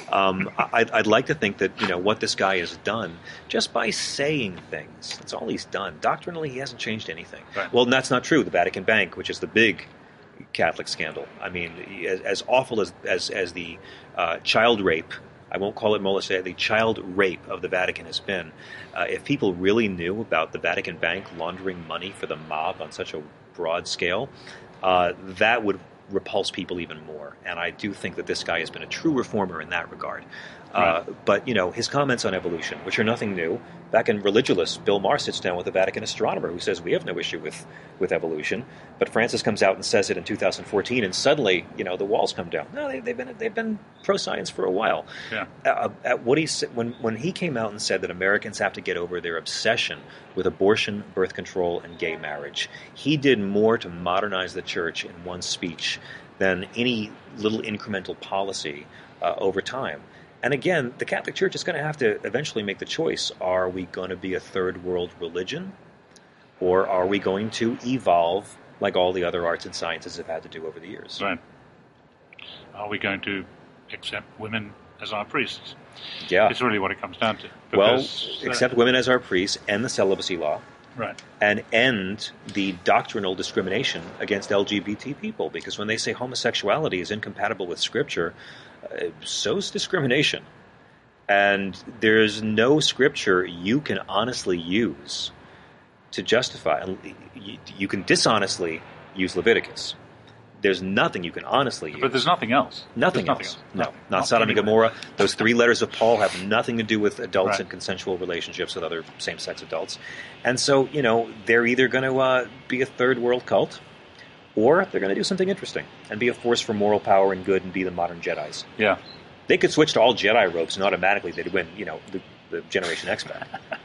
[SPEAKER 14] I'd like to think that, what this guy has done, just by saying things, that's all he's done. Doctrinally, he hasn't changed anything.
[SPEAKER 1] Right.
[SPEAKER 14] Well, that's not true. The Vatican Bank, which is the big Catholic scandal. I mean, as awful as the child rape, I won't call it molestation, the child rape of the Vatican has been, if people really knew about the Vatican Bank laundering money for the mob on such a broad scale, that would repulse people even more. And I do think that this guy has been a true reformer in that regard.
[SPEAKER 1] Right.
[SPEAKER 14] But, his comments on evolution, which are nothing new, back in Religulous, Bill Maher sits down with a Vatican astronomer who says we have no issue with evolution. But Francis comes out and says it in 2014, and suddenly, the walls come down. No, they've been pro-science for a while.
[SPEAKER 1] Yeah.
[SPEAKER 14] When he came out and said that Americans have to get over their obsession with abortion, birth control, and gay marriage, he did more to modernize the church in one speech than any little incremental policy over time. And again, the Catholic Church is going to have to eventually make the choice. Are we going to be a third world religion? Or are we going to evolve like all the other arts and sciences have had to do over the years?
[SPEAKER 1] Right. Are we going to accept women as our priests?
[SPEAKER 14] Yeah.
[SPEAKER 1] It's really what it comes down to.
[SPEAKER 14] Because, accept women as our priests, end the celibacy law.
[SPEAKER 1] Right.
[SPEAKER 14] And end the doctrinal discrimination against LGBT people. Because when they say homosexuality is incompatible with Scripture, so's discrimination. And there's no Scripture you can honestly use to justify. You can dishonestly use Leviticus. There's nothing you can honestly use.
[SPEAKER 1] But there's nothing else.
[SPEAKER 14] Nothing else. No, not Sodom and Gomorrah. Those 3 letters of Paul have nothing to do with adults and consensual relationships with other same-sex adults. And so, they're either going to be a third world cult, or they're going to do something interesting and be a force for moral power and good and be the modern Jedis.
[SPEAKER 1] Yeah.
[SPEAKER 14] They could switch to all Jedi robes and automatically they'd win, the Generation X battle.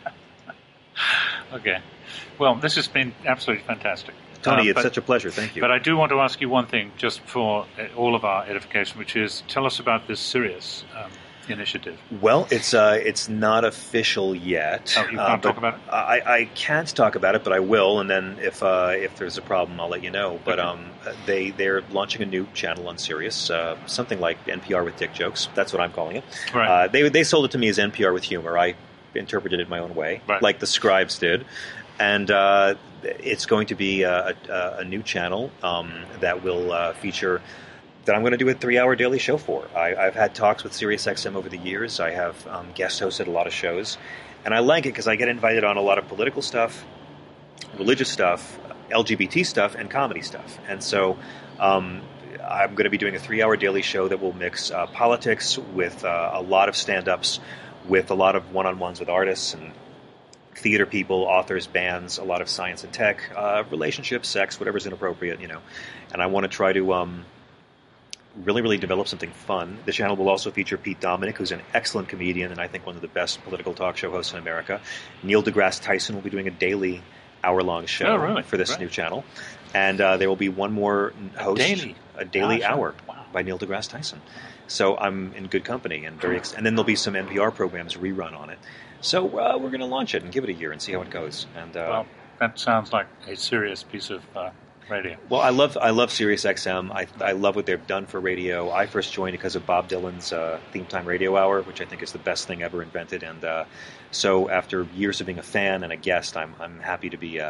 [SPEAKER 1] Okay. Well, this has been absolutely fantastic.
[SPEAKER 14] Tony, it's such a pleasure. Thank you.
[SPEAKER 1] But I do want to ask you one thing, just for all of our edification, which is, tell us about this Sirius initiative.
[SPEAKER 14] Well, it's not official yet.
[SPEAKER 1] Oh, you can't talk about it?
[SPEAKER 14] I can't talk about it, but I will. And then if there's a problem, I'll let you know. But they're launching a new channel on Sirius, something like NPR with dick jokes. That's what I'm calling it.
[SPEAKER 1] Right.
[SPEAKER 14] They sold it to me as NPR with humor. I interpreted it my own way, like the scribes did. And it's going to be a new channel that will feature, that I'm going to do a 3-hour daily show for. I've had talks with SiriusXM over the years. I have guest hosted a lot of shows. And I like it because I get invited on a lot of political stuff, religious stuff, LGBT stuff, and comedy stuff. And so I'm going to be doing a 3-hour daily show that will mix politics with a lot of stand-ups, with a lot of one-on-ones with artists and theater people, authors, bands, a lot of science and tech, relationships, sex, whatever's inappropriate, And I want to try to really, really develop something fun. The channel will also feature Pete Dominick, who's an excellent comedian and I think one of the best political talk show hosts in America. Neil deGrasse Tyson will be doing a daily hour-long show for this new channel. And there will be one more host, a daily hour by Neil deGrasse Tyson. So I'm in good company and very and then there'll be some NPR programs rerun on it. So we're going to launch it and give it a year and see how it goes. And
[SPEAKER 1] well, that sounds like a serious piece of radio.
[SPEAKER 14] Well, I love SiriusXM. I love what they've done for radio. I first joined because of Bob Dylan's Theme Time Radio Hour, which I think is the best thing ever invented. And so after years of being a fan and a guest, I'm happy to be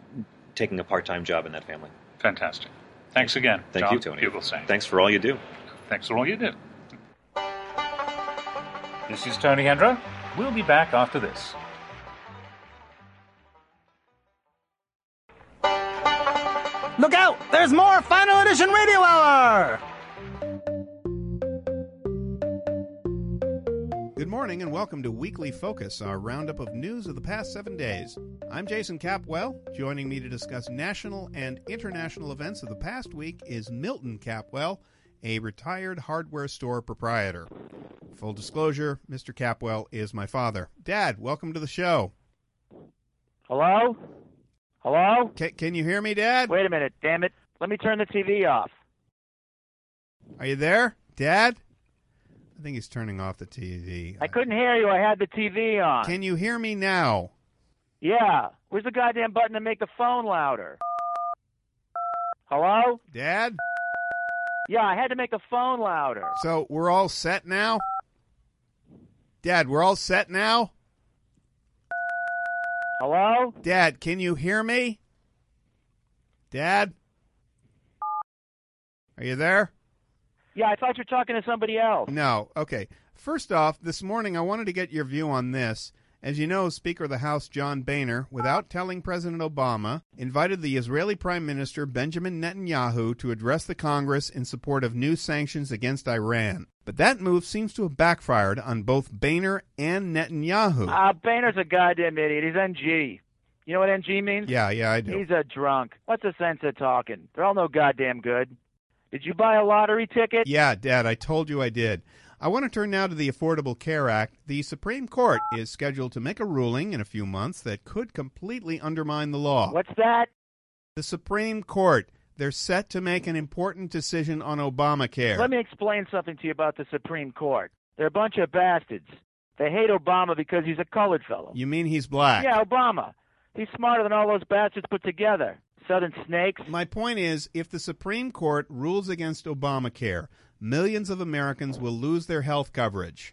[SPEAKER 14] taking a part-time job in that family.
[SPEAKER 1] Fantastic. Thanks again.
[SPEAKER 14] Thank
[SPEAKER 1] John
[SPEAKER 14] you, Tony.
[SPEAKER 1] Fugelsang.
[SPEAKER 14] Thanks for all you do.
[SPEAKER 1] Thanks for all you do. This is Tony Hendra. We'll be back after this.
[SPEAKER 2] Look out! There's more Final Edition Radio Hour!
[SPEAKER 20] Good morning and welcome to Weekly Focus, our roundup of news of the past 7 days. I'm Jason Capwell. Joining me to discuss national and international events of the past week is Milton Capwell, a retired hardware store proprietor. Full disclosure, Mr. Capwell is my father. Dad, welcome to the show.
[SPEAKER 13] Hello? Hello?
[SPEAKER 20] Can you hear me, Dad?
[SPEAKER 13] Wait a minute, damn it. Let me turn the TV off.
[SPEAKER 20] Are you there, Dad? I think he's turning off the TV.
[SPEAKER 13] I couldn't hear you. I had the TV on.
[SPEAKER 20] Can you hear me now?
[SPEAKER 13] Yeah. Where's the goddamn button to make the phone louder? Hello?
[SPEAKER 20] Dad?
[SPEAKER 13] Yeah, I had to make the phone louder.
[SPEAKER 20] So we're all set now? Dad, we're all set now?
[SPEAKER 13] Hello?
[SPEAKER 20] Dad, can you hear me? Dad? Are you there?
[SPEAKER 13] Yeah, I thought you were talking to somebody else.
[SPEAKER 20] No. Okay. First off, this morning I wanted to get your view on this. As you know, Speaker of the House John Boehner, without telling President Obama, invited the Israeli Prime Minister Benjamin Netanyahu to address the Congress in support of new sanctions against Iran. But that move seems to have backfired on both Boehner and Netanyahu.
[SPEAKER 13] Boehner's a goddamn idiot. He's NG. You know what NG means?
[SPEAKER 20] Yeah, I do.
[SPEAKER 13] He's a drunk. What's the sense of talking? They're all no goddamn good. Did you buy a lottery ticket?
[SPEAKER 20] Yeah, Dad, I told you I did. I want to turn now to the Affordable Care Act. The Supreme Court is scheduled to make a ruling in a few months that could completely undermine the law.
[SPEAKER 13] What's that?
[SPEAKER 20] The Supreme Court. They're set to make an important decision on Obamacare.
[SPEAKER 13] Let me explain something to you about the Supreme Court. They're a bunch of bastards. They hate Obama because he's a colored fellow.
[SPEAKER 20] You mean he's black?
[SPEAKER 13] Yeah, Obama. He's smarter than all those bastards put together. Southern snakes.
[SPEAKER 20] My point is, if the Supreme Court rules against Obamacare, millions of Americans will lose their health coverage.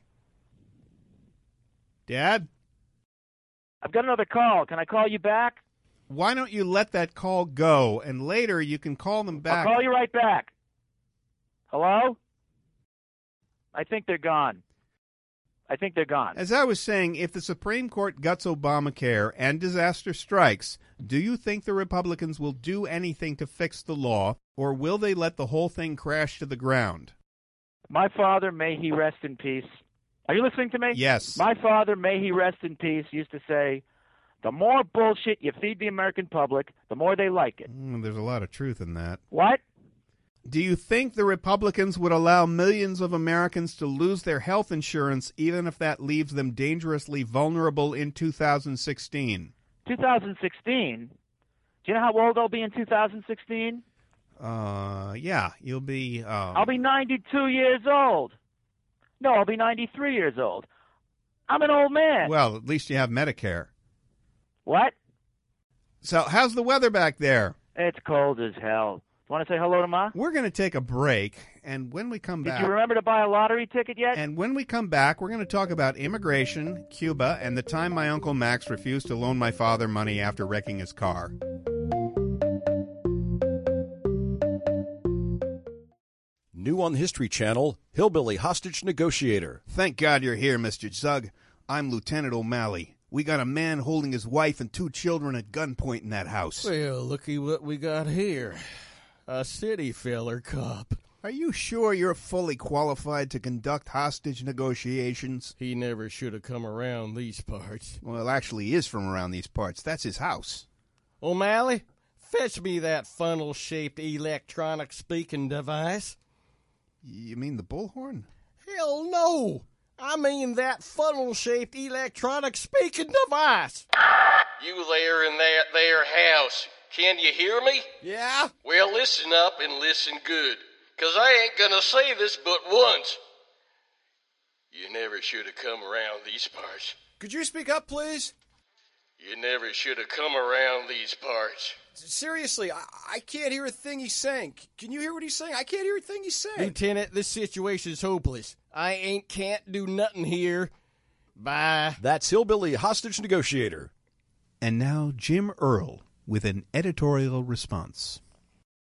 [SPEAKER 20] Dad?
[SPEAKER 13] I've got another call. Can I call you back?
[SPEAKER 20] Why don't you let that call go, and later you can call them back.
[SPEAKER 13] I'll call you right back. Hello? I think they're gone.
[SPEAKER 20] As I was saying, if the Supreme Court guts Obamacare and disaster strikes, do you think the Republicans will do anything to fix the law, or will they let the whole thing crash to the ground?
[SPEAKER 13] My father, may he rest in peace. Are you listening to me?
[SPEAKER 20] Yes.
[SPEAKER 13] My father, may he rest in peace, used to say, the more bullshit you feed the American public, the more they like it.
[SPEAKER 20] There's a lot of truth in that.
[SPEAKER 13] What?
[SPEAKER 20] Do you think the Republicans would allow millions of Americans to lose their health insurance even if that leaves them dangerously vulnerable in 2016?
[SPEAKER 13] 2016? Do you know how old I'll be in 2016?
[SPEAKER 20] Yeah, you'll be...
[SPEAKER 13] I'll be 92 years old. No, I'll be 93 years old. I'm an old man.
[SPEAKER 20] Well, at least you have Medicare.
[SPEAKER 13] What?
[SPEAKER 20] So, how's the weather back there?
[SPEAKER 13] It's cold as hell. Want to say hello to Ma?
[SPEAKER 20] We're going to take a break, and when we come back...
[SPEAKER 13] Did you remember to buy a lottery ticket yet?
[SPEAKER 20] And when we come back, we're going to talk about immigration, Cuba, and the time my Uncle Max refused to loan my father money after wrecking his car.
[SPEAKER 15] New on the History Channel, Hillbilly Hostage Negotiator.
[SPEAKER 20] Thank God you're here, Mr. Zug. I'm Lieutenant O'Malley. We got a man holding his wife and 2 children at gunpoint in that house.
[SPEAKER 22] Well, looky what we got here. A city filler cop.
[SPEAKER 20] Are you sure you're fully qualified to conduct hostage negotiations?
[SPEAKER 22] He never should have come around these parts.
[SPEAKER 20] Well, actually, he is from around these parts. That's his house.
[SPEAKER 22] O'Malley, fetch me that funnel-shaped electronic speaking device.
[SPEAKER 20] You mean the bullhorn?
[SPEAKER 22] Hell no! I mean that funnel-shaped electronic speaking device.
[SPEAKER 16] You there in that there house, can you hear me?
[SPEAKER 22] Yeah?
[SPEAKER 16] Well, listen up and listen good, 'cause I ain't gonna say this but once. You never should have come around these parts.
[SPEAKER 25] Could you speak up, please?
[SPEAKER 16] You never should have come around these parts.
[SPEAKER 25] Seriously, I can't hear a thing he's saying. Can you hear what he's saying? I can't hear a thing he's saying.
[SPEAKER 22] Lieutenant, this situation's hopeless. I can't do nothing here. Bye.
[SPEAKER 15] That's Hillbilly Hostage Negotiator.
[SPEAKER 12] And now Jim Earl with an editorial response.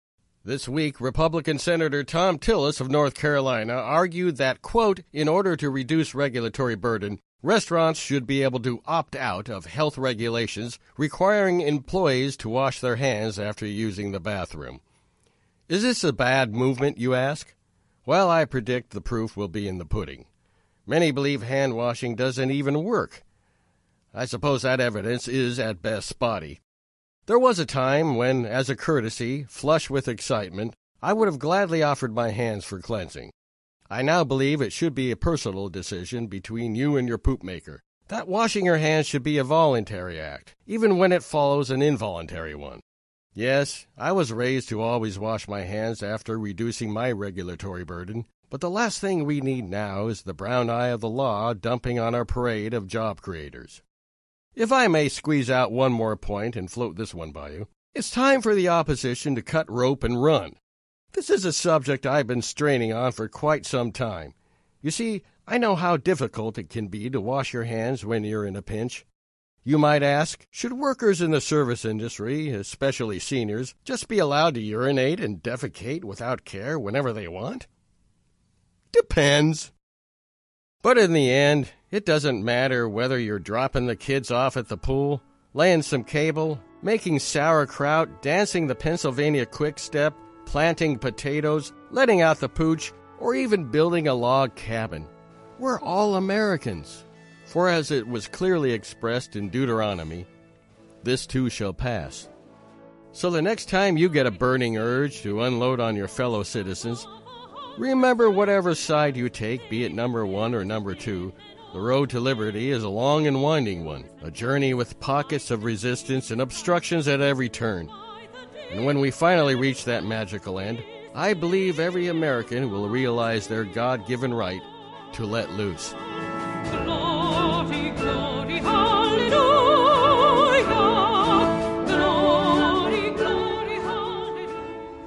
[SPEAKER 22] This week, Republican Senator Tom Tillis of North Carolina argued that, quote, in order to reduce regulatory burden, restaurants should be able to opt out of health regulations requiring employees to wash their hands after using the bathroom. Is this a bad movement, you ask? Well, I predict the proof will be in the pudding. Many believe hand washing doesn't even work. I suppose that evidence is at best spotty. There was a time when, as a courtesy, flush with excitement, I would have gladly offered my hands for cleansing. I now believe it should be a personal decision between you and your poop maker. That washing your hands should be a voluntary act, even when it follows an involuntary one. Yes, I was raised to always wash my hands after reducing my regulatory burden, but the last thing we need now is the brown eye of the law dumping on our parade of job creators. If I may squeeze out one more point and float this one by you, it's time for the opposition to cut rope and run. This is a subject I've been straining on for quite some time. You see, I know how difficult it can be to wash your hands when you're in a pinch. You might ask, should workers in the service industry, especially seniors, just be allowed to urinate and defecate without care whenever they want? Depends. But in the end, it doesn't matter whether you're dropping the kids off at the pool, laying some cable, making sauerkraut, dancing the Pennsylvania quick-step, planting potatoes, letting out the pooch, or even building a log cabin. We're all Americans. For as it was clearly expressed in Deuteronomy, this too shall pass. So the next time you get a burning urge to unload on your fellow citizens, remember whatever side you take, be it number 1 or number 2, the road to liberty is a long and winding one, a journey with pockets of resistance and obstructions at every turn. And when we finally reach that magical end, I believe every American will realize their God-given right to let loose.
[SPEAKER 3] Glory, glory, hallelujah. Glory, glory, hallelujah.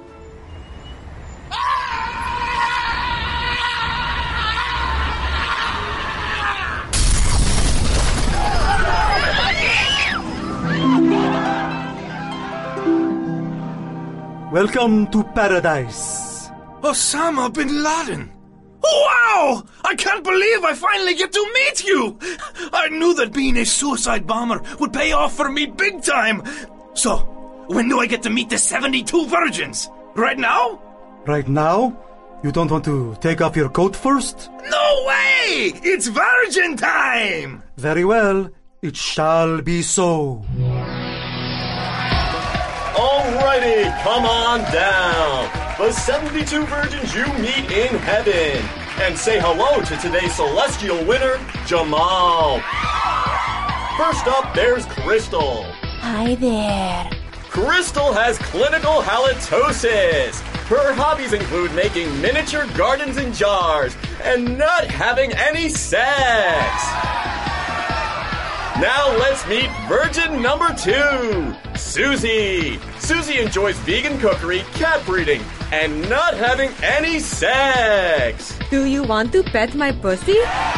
[SPEAKER 6] Welcome to paradise.
[SPEAKER 9] Osama bin Laden. Wow! I can't believe I finally get to meet you! I knew that being a suicide bomber would pay off for me big time. So, when do I get to meet the 72 virgins? Right now?
[SPEAKER 6] Right now? You don't want to take off your coat first?
[SPEAKER 9] No way! It's virgin time!
[SPEAKER 6] Very well. It shall be so.
[SPEAKER 17] Alrighty, come on down. The 72 virgins you meet in heaven. And say hello to today's celestial winner, Jamal. First up, there's Crystal.
[SPEAKER 24] Hi there.
[SPEAKER 17] Crystal has clinical halitosis. Her hobbies include making miniature gardens in jars and not having any sex. Now let's meet virgin number 2, Susie. Susie enjoys vegan cookery, cat breeding, and not having any sex.
[SPEAKER 21] Do you want to pet my pussy?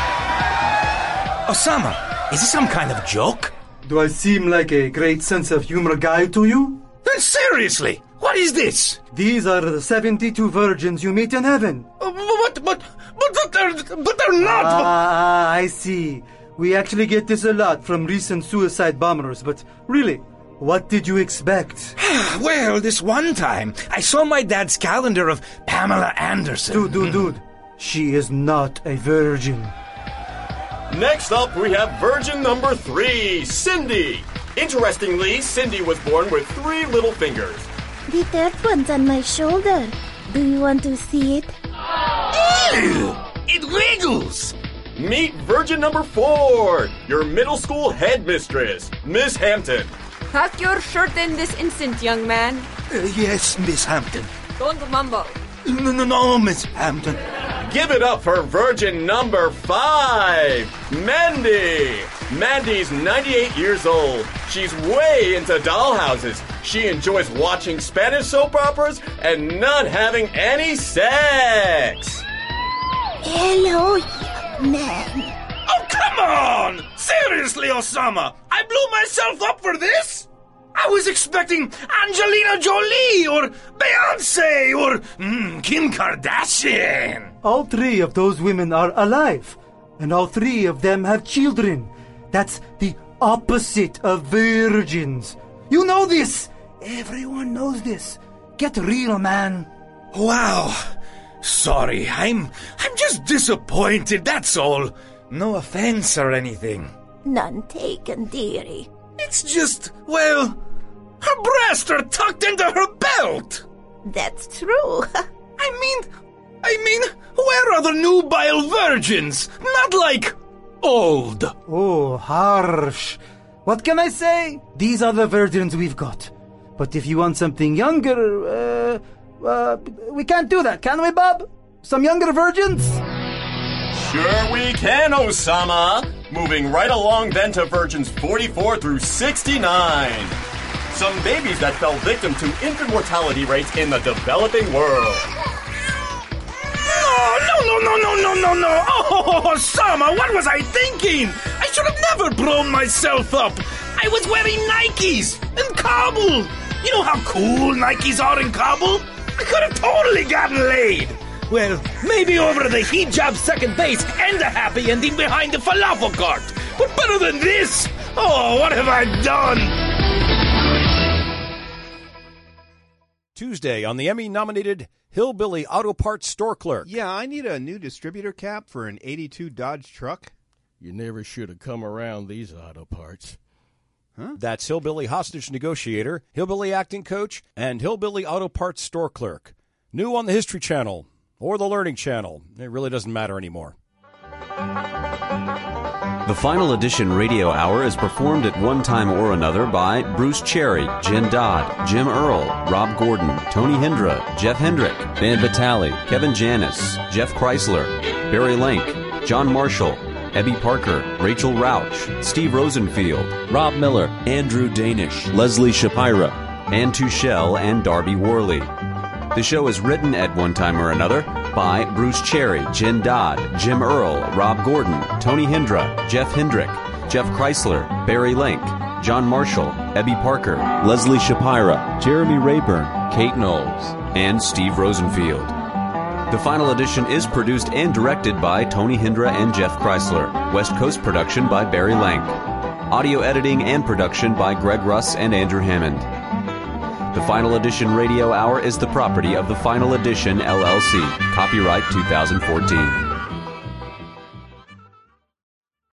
[SPEAKER 9] Osama, is this some kind of joke?
[SPEAKER 6] Do I seem like a great sense of humor guy to you?
[SPEAKER 9] Then seriously, what is this?
[SPEAKER 6] These are the 72 virgins you meet in heaven.
[SPEAKER 9] But they're not.
[SPEAKER 6] I see. We actually get this a lot from recent suicide bombers, but really, what did you expect?
[SPEAKER 9] Well, this one time, I saw my dad's calendar of Pamela Anderson.
[SPEAKER 6] Dude. She is not a virgin.
[SPEAKER 17] Next up, we have virgin number 3, Cindy. Interestingly, Cindy was born with 3 little fingers.
[SPEAKER 24] The third one's on my shoulder. Do you want to see it?
[SPEAKER 9] Ew! It wiggles!
[SPEAKER 17] Meet virgin number 4, your middle school headmistress, Miss Hampton.
[SPEAKER 21] Tuck your shirt in this instant, young man.
[SPEAKER 9] Yes, Miss Hampton.
[SPEAKER 21] Don't mumble.
[SPEAKER 9] No, Miss Hampton.
[SPEAKER 17] Give it up for virgin number 5, Mandy. Mandy's 98 years old. She's way into dollhouses. She enjoys watching Spanish soap operas and not having any sex.
[SPEAKER 24] Hello, young man.
[SPEAKER 9] Oh, come on! Seriously, Osama, I blew myself up for this? I was expecting Angelina Jolie or Beyonce or Kim Kardashian.
[SPEAKER 6] All three of those women are alive, and all three of them have children. That's the opposite of virgins. You know this. Everyone knows this. Get real, man.
[SPEAKER 9] Wow. Sorry, I'm just disappointed, that's all. No offense or anything.
[SPEAKER 24] None taken, dearie.
[SPEAKER 9] It's just, well, her breasts are tucked into her belt.
[SPEAKER 24] That's true.
[SPEAKER 9] I mean, where are the nubile virgins? Not like old.
[SPEAKER 6] Oh, harsh. What can I say? These are the virgins we've got. But if you want something younger, we can't do that, can we, Bob? Some younger virgins?
[SPEAKER 17] Sure we can, Osama. Moving right along then to virgins 44 through 69. Some babies that fell victim to infant mortality rates in the developing world.
[SPEAKER 9] No. Oh, Osama, what was I thinking? I should have never blown myself up. I was wearing Nikes in Kabul. You know how cool Nikes are in Kabul? I could have totally gotten laid. Well, maybe over the hijab second base and a happy ending behind the falafel cart. But better than this? Oh, what have I done?
[SPEAKER 15] Tuesday on the Emmy-nominated Hillbilly Auto Parts Store Clerk.
[SPEAKER 20] Yeah, I need a new distributor cap for an 82 Dodge truck.
[SPEAKER 22] You never should have come around these auto parts.
[SPEAKER 15] Huh? That's Hillbilly Hostage Negotiator, Hillbilly Acting Coach, and Hillbilly Auto Parts Store Clerk. New on the History Channel or the Learning Channel. It really doesn't matter anymore.
[SPEAKER 4] The Final Edition Radio Hour is performed at one time or another by Bruce Cherry, Jen Dodd, Jim Earl, Rob Gordon, Tony Hendra, Jeff Hendrick, Van Vitale, Kevin Janis, Jeff Chrysler, Barry Lank, John Marshall, Ebby Parker, Rachel Rauch, Steve Rosenfield, Rob Miller, Andrew Danish, Leslie Shapira, Ann Tuchel, and Darby Worley. The show is written at one time or another by Bruce Cherry, Jen Dodd, Jim Earl, Rob Gordon, Tony Hendra, Jeff Hendrick, Jeff Chrysler, Barry Link, John Marshall, Ebby Parker, Leslie Shapira, Jeremy Rayburn, Kate Knowles, and Steve Rosenfield. The Final Edition is produced and directed by Tony Hendra and Jeff Chrysler. West Coast production by Barry Lank. Audio editing and production by Greg Russ and Andrew Hammond. The Final Edition Radio Hour is the property of the Final Edition, LLC. Copyright 2014.